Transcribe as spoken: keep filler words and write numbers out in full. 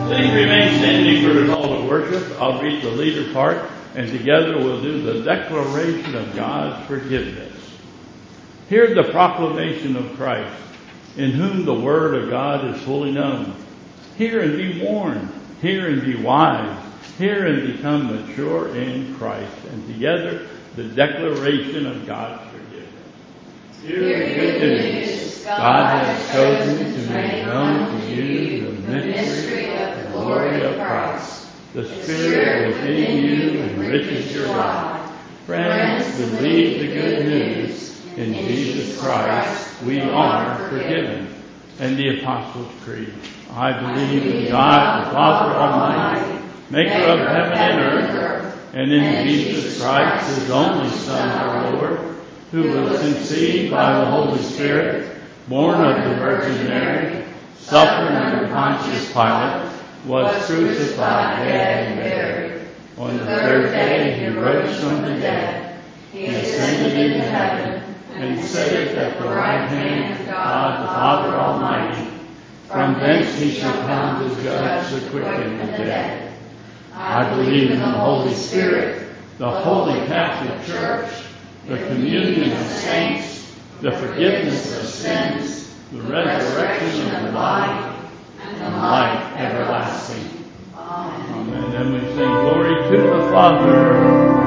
Please remain standing for the call to worship. I'll read the leader part, and together we'll do the declaration of God's forgiveness. Hear the proclamation of Christ, in whom the word of God is fully known. Hear and be warned. Hear and be wise. Hear and become mature in Christ. And together, the declaration of God's forgiveness. Hear the good news. God has chosen to make known to you the mystery of the glory of Christ. The Spirit within you enriches your life. Friends, believe the good news. In Jesus Christ, we are forgiven. And the Apostles' Creed. I believe in God, the Father Almighty, maker of heaven and earth, and in Jesus Christ, his only Son, our Lord, who was conceived by the Holy Spirit, born of the Virgin Mary, suffered under Pontius Pilate, was crucified, dead, and buried. On the third day he rose from the dead. He ascended into heaven, and sitteth at the right hand of God the Father Almighty. From thence he shall come to judge the quick and the dead. I believe in the Holy Spirit, the Holy Catholic Church, the communion of saints, the forgiveness of sins, the resurrection of the body, and life everlasting. Amen. And we sing glory to the Father,